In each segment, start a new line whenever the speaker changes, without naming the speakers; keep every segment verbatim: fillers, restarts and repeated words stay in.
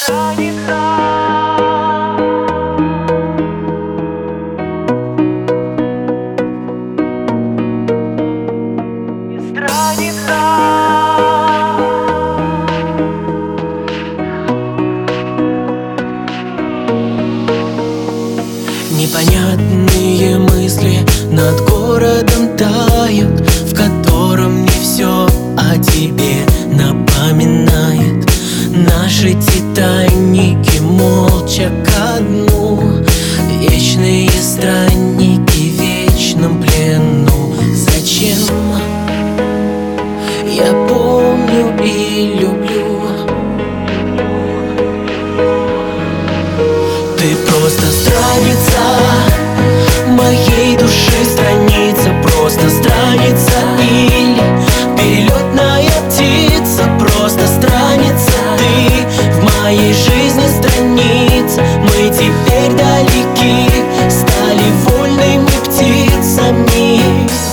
страница.
Непонятные мысли над городом тают, в котором не все о тебе напоминает. Наши титаники молча ко дну, вечные странники в вечном плену. Зачем? Я помню и люблю. Ты просто страница моей души, страница, просто страница. Или перелетная птица, просто страница. Ты в моей жизни страница. Мы теперь далеки, стали вольными птицами.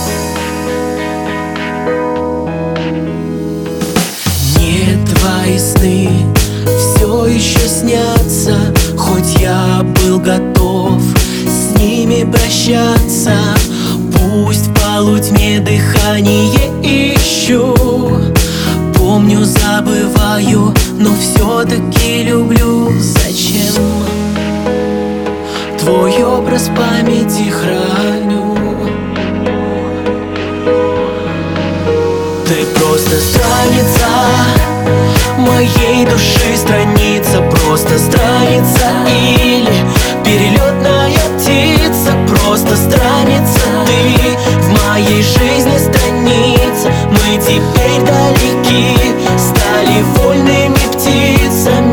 Мне твои сны все еще снятся, хоть я был готов с ними прощаться. Пусть в полутьме дыхание ищу, помню, забываю, но все-таки люблю. Зачем? Твой образ в памяти храню. Ты просто страница моей души, страница, просто страница. Или перелетная птица, просто страница. Ты в моей жизни страница. Мы теперь далеки, стали вольными птицами.